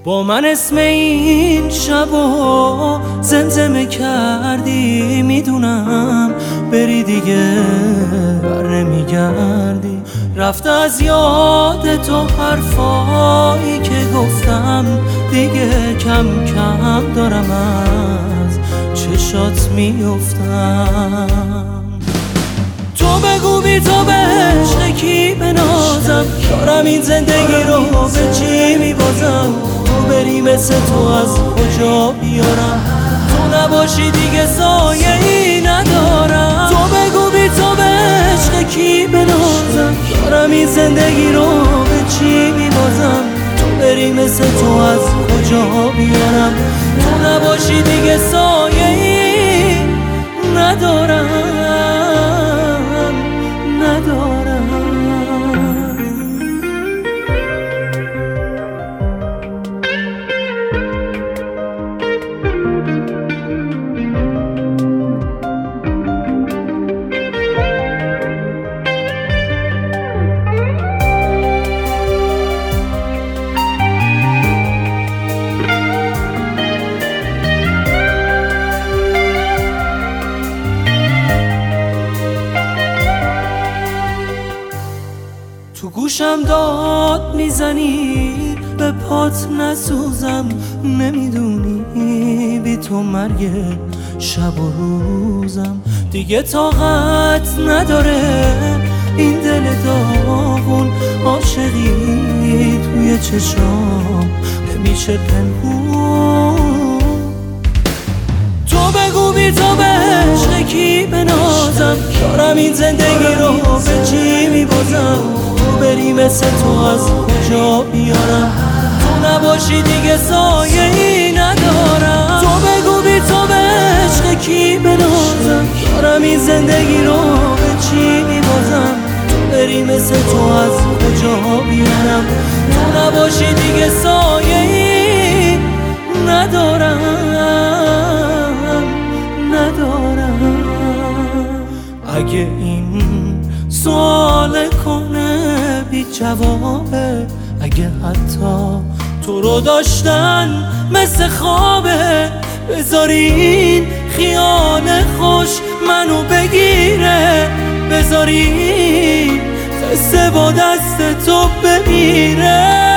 با من اسم این شبو زمزمه کردی، میدونم بری دیگه بر نمیگردی. رفته از یاد تو حرفایی که گفتم، دیگه کم کم دارم از چشات میافتم. تو بگو بی تو به عشق کی بنازم، دارم این زندگی رو به چی میبازم. تو بری مثل تو از کجا بیارم، تو نباشی دیگه سایه ای ندارم. تو بگو بی تو به عشق کی بنازم، دارم این زندگی رو به چی میبازم. تو بری مثل تو از کجا بیارم، تو نباشی دیگه سایه ای ندارم. تو گوشم داد میزنی به پات نسوزم، نمیدونی بی تو مرگ شب و روزم. دیگه طاقت نداره این دل داغون، عاشقی توی چشام نمیشه پنهون. تو بگو بی تو به عشق کی بنازم، دارم این زندگی رو به چی میبازم. بری مثل تو از کجا بیارم، تو نباشی دیگه سایه ای ندارم. تو بگو بی تو به عشق کی بنازم، دارم این زندگی رو به چی میبازم. تو بری مثل تو از کجا بیارم، تو نباشی دیگه سایه ای ندارم. اگه این سوال کنه بی جوابه، اگه حتی تو رو داشتن مثل خوابه، بذارین خیال خوش منو بگیره، بذارین قصه با دست تو بمیره.